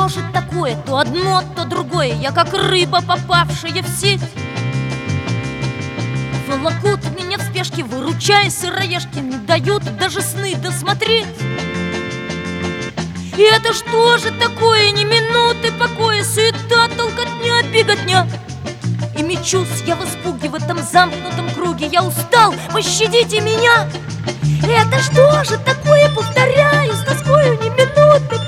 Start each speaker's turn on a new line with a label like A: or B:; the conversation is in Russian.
A: что же такое? То одно, то другое. Я как рыба, попавшая в сеть. Волокут меня в спешке, выручая сыроежки, не дают даже сны досмотреть. И это что же такое? Ни минуты покоя, суета, толкотня, беготня. И мечусь я в испуге в этом замкнутом круге. Я устал, пощадите меня. Это что же такое? Повторяю с тоскою, ни минуты